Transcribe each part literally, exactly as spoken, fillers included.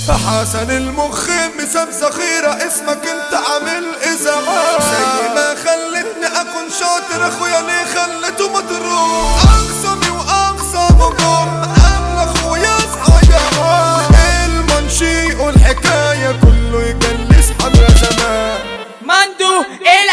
حسن المخ مسام ذخيرة، اسمك انت عامل ازعاج. زي ما خلتني اكون شاطر اخويا ليه خلته مضروب. اقسمي واقسامكم قبل اخويا اصحى يا المنشي والحكاية كله يجلس حمرا زمان. مندو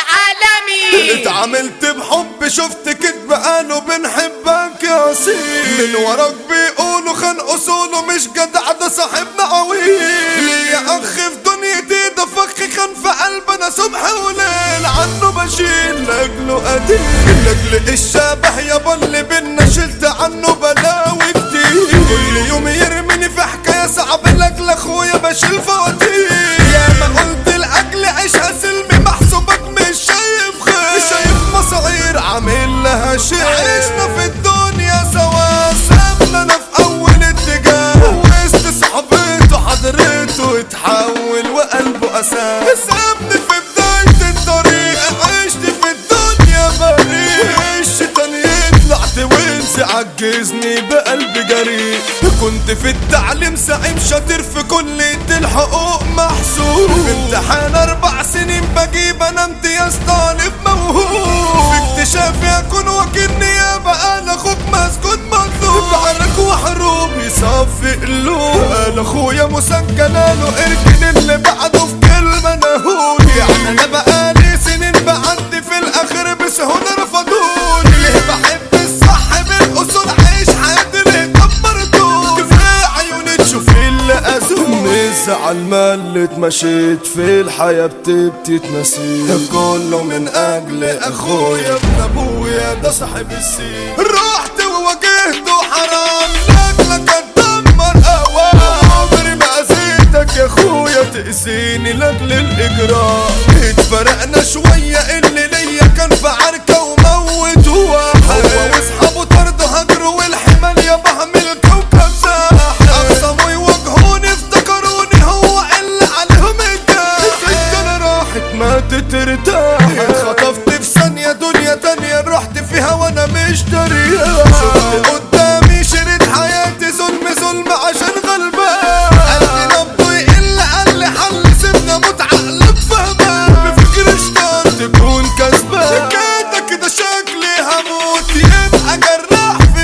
العالمي اتعاملت بحب شفت كدب قالوا بنحبك يا سيدي. من وراك بيقولوا خان اصوله مش جدع ده صاحبنا عويل. ليا اخ في دنيتي ده فخ خان في قلبنا صبح وليل. عنه بشيل لاجله قديم لاجل الشبه يابا اللي بينا شلت عنه بلاوي كتير. كل يوم يرميني في حكايه صعب لاجل اخويا بشيل فواتير. يا ما قلت لاجل عيشها سلمي محسوبك مش شايف خير. مش شايف مصاعير عامل لها شيء. عشنا في الدنيا سوا سابنا في اول اتجاه. وسط صحبته حضرته اتحول وقلبه اساس. سابني في بداية الطريق عشت في الدنيا بريء. الشيطان يطلع توينسي عجزني بقلب جريء. كنت في التعليم زعيم شاطر في كلية الحقوق محسوب. في امتحان اربع سنين بجيب انا امتياز طالب موهوب. في اكتشافي اكون وكيل نيابة قال اخوك مسجون مطلوب. بعرك وحروب يصفي قلوب. قال اخويا مسجل له اركن اللي بعده في كلمة نهود. يعني انا بقالي سنين بعدي في الاخر بسهولة رفضوني. ليه بحب الصح بالاصول عيش حياتي ليه دمرتوني. كفاية عيوني تشوف اللي اذوني. نزعل ملت مشيت في الحياة بتبتي تنسيت. كله من اجل اخويا ابن ابويا ده صاحب السين. رحت وواجهته حرام لاجلك اتدمر اوام. عمري ما اذيتك يا اخويا تأذيني لاجل الاجرام. اتفرقنا شوية اللي ليا كان في عركة وموت واحد. هو واصحابه طردوا هجروا والحمال يابا عامل كوكب ساحل. اقسموا يواجهوني افتكروني هو اللي عليهم الجاح. الدنيا راحت ماتت ارتاحت. اتخطفت في ثانية دنيا تانية رحت فيها وانا مش دريان. شفت قدامي شريط حياتي ظلم ظلم عشان غلبان. قلبي نبضه يقل قال لي حل سيبنا موت عقلك فهمان. بفكر اشتغل تكون كسبان. كده كده شكلي هموت يبقى جراح في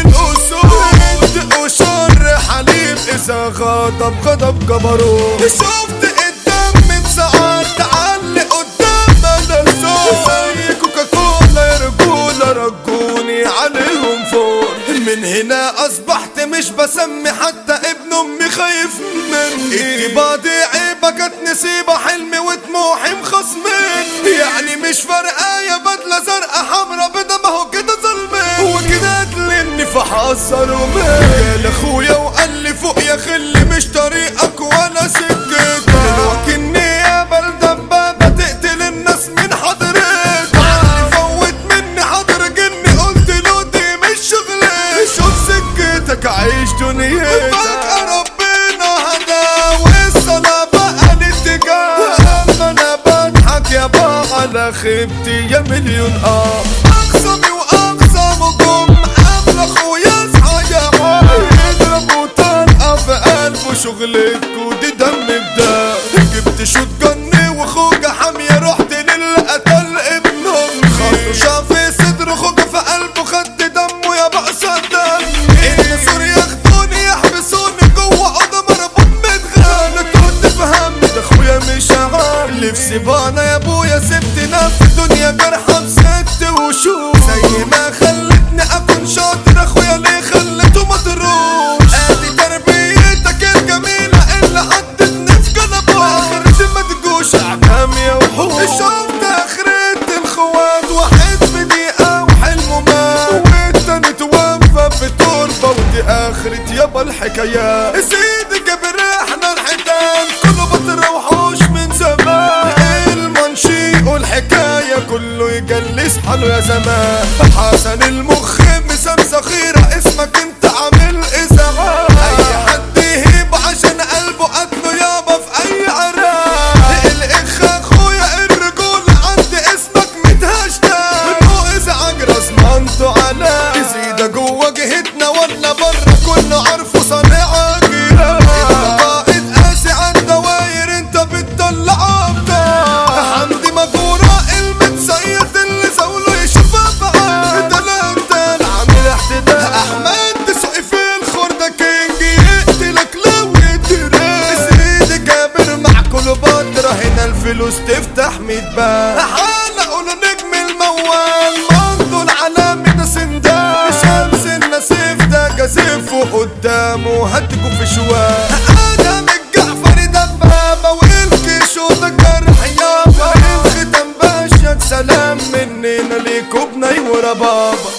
الأسود. وشر حليم إذا غضب غضب جبروت. شفت قدام من ساعات تعلي قدام انا الصوت. زي كوكاكولا يا رجولة رجوني عليهم فوق. من هنا اصبحت مش بسمي حتى ابن امي خايف مني. اتباضي عيبة جت نسيبة حلمي وطموحي مخصمني. يعني مش فارقة يا بدلة زرقاء حمرا بيضا ما هو كده ظلمني. وكده قتلني فحذروا مني. قال اخويا وقال لي فوق يا خلي مش طريقك ولا سكتك. وكني يا بلدة دبابة تقتل الناس من حضرتك. علي فوت مني حضر جني قلت له دي مش شغلتك. شوف سكتك عيش دنيتك. فجأة ربنا هدا والصلاة بقى الاتجاه. اما انا بضحك يابا على خيبتي يا مليون اه. اقسمي واقسامكم قبل اخويا اصحى يا عمر. يضربوا طلقة في قلبه شغلتكوا دي دم بدا. جبت شوت جني وخوجة حامية رحت للي قتل ابن امي. خدوا شاف صدره خوجة في قلبه خد دمه يا بقص دمي. النسور ياخدوني يحبسوني جوه اوضة مربوط متغنى. كنت فهمت ده اخويا مش عامل. نفسي بانا يا ابويا سبتنا في دنيا جرحة بست وشوش. زي ما خلتني اكون شاطر اخويا ليه خلته مضروش. ادي تربيتك الجميلة اللي حطتني في جنبه. اخرتي ما تجوش اعدام يا وحوش. شفت اخرة الخوات واحد في دقيقة وحلمه مات. والتاني توفى في تربة ودي اخرة يابا الحكايات. سيدي جابر احنا الحيتان كله بطر وحوش من زمان. المنشي والحكاية كله يجلس حاله يا زمان. حسن المخ مسام ذخيرة اسمك انت عامل ازعاج. اي حد يهيب عشان قلبه قتله يابا في اي عراق. الاخ اخويا الرجولة عندي اسمك متهشتاق. منه ازعاج رسمانته على يزيد جوه جهتنا ولا بره كله عارفه صانع جيران. انت قائد قاسي وهدكوا في شوال. ادم الجعفري دبابة والكيش وده جرح يابا. الختم باشا سلام مننا ليكوا بني وربابا.